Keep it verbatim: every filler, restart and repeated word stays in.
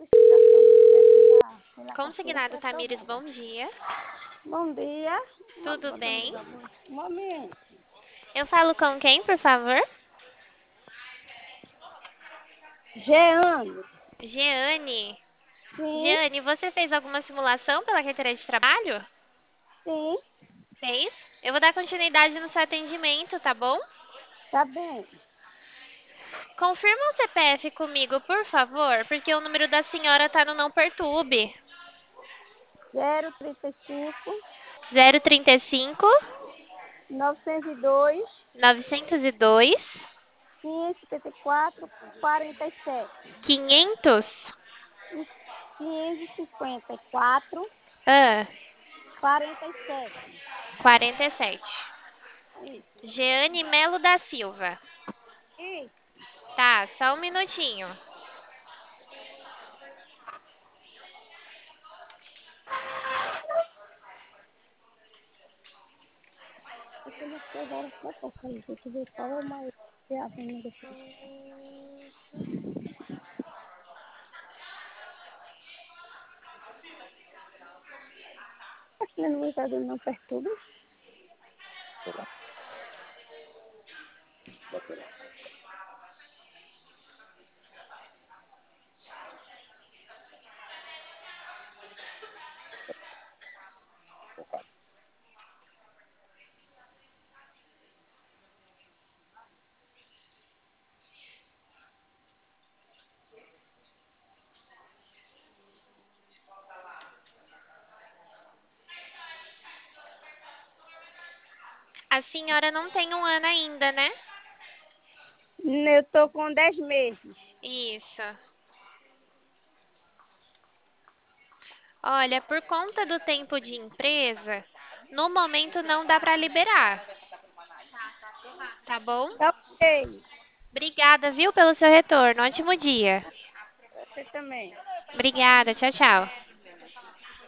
solicitação do chefe da, pela carteira Consignado foi Tamires, aprovada. bom dia. Bom dia. Uma Tudo bota no bem? gabão. Um momento. Eu falo com quem, por favor? Jeane. Jeane. Sim, Jeane, você fez alguma simulação pela carteira de trabalho? sim, Fez? Eu vou dar continuidade no seu atendimento, tá bom? tá bem. Confirma o C P F comigo, por favor, porque o número da senhora tá no não perturbe. zero trinta e cinco, zero trinta e cinco, novecentos e dois, novecentos e dois, quinhentos e cinquenta e quatro, quarenta e sete. quinhentos. quinhentos e cinquenta e quatro, Ah, quarenta e sete. quarenta e sete. Isso. Jeane Melo da Silva. Isso. Tá, só um minutinho. Porque não sei agora só pra fazer. Tem que ver qual é o maior que é a venda. Acho que não vai estar dando não perturba. A senhora não tem um ano ainda, né? Eu tô com dez meses. Isso. Olha, por conta do tempo de empresa, no momento não dá para liberar, tá bom? Tá ok. Obrigada, viu, pelo seu retorno. Ótimo dia. Você também. Obrigada, tchau, tchau.